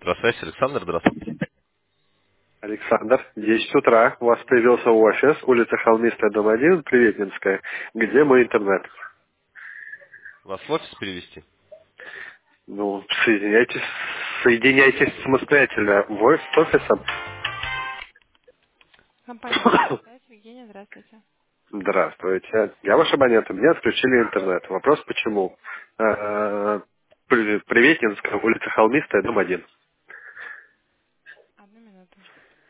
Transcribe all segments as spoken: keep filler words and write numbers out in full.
Про связь, Александр, здравствуйте. Александр, десять утра. У вас появился офис, улица Холмистая, дом один, Приветнинская. Где мой интернет? Вас в офис перевести? Ну, соединяйтесь, соединяйтесь самостоятельно в офис с офисом. Компания «Мобильная связь». Евгения, здравствуйте. Здравствуйте. Я ваш абонент, у меня отключили интернет. Вопрос почему? Э, При- Приветнинская, улица Холмистая, дом один. Одну минуту.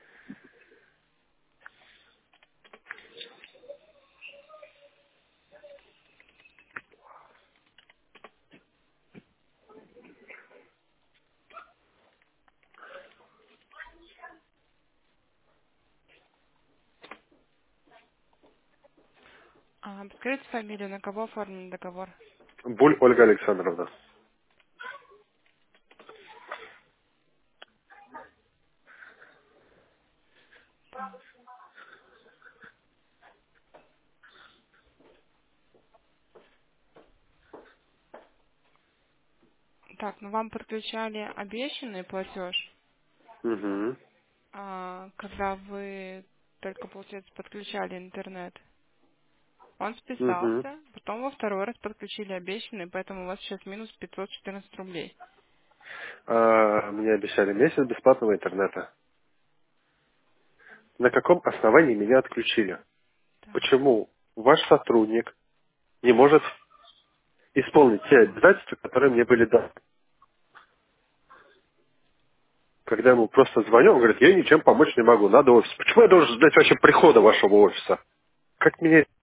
А, подскажите фамилию, на кого оформлен договор? Буль Ольга Александровна. Так, Так, ну вам подключали обещанный платеж, Угу. а, когда вы только, получается, подключали интернет. Он Угу. списался, потом во второй раз подключили обещанный, поэтому у вас сейчас минус пятьсот четырнадцать рублей. А, мне обещали месяц бесплатного интернета. На каком основании меня отключили? Так, Почему ваш сотрудник не может исполнить те обязательства, которые мне были даны? Когда ему просто звоню, он говорит, я ничем помочь не могу, надо офис. Почему я должен ждать вообще прихода вашего офиса? Как меня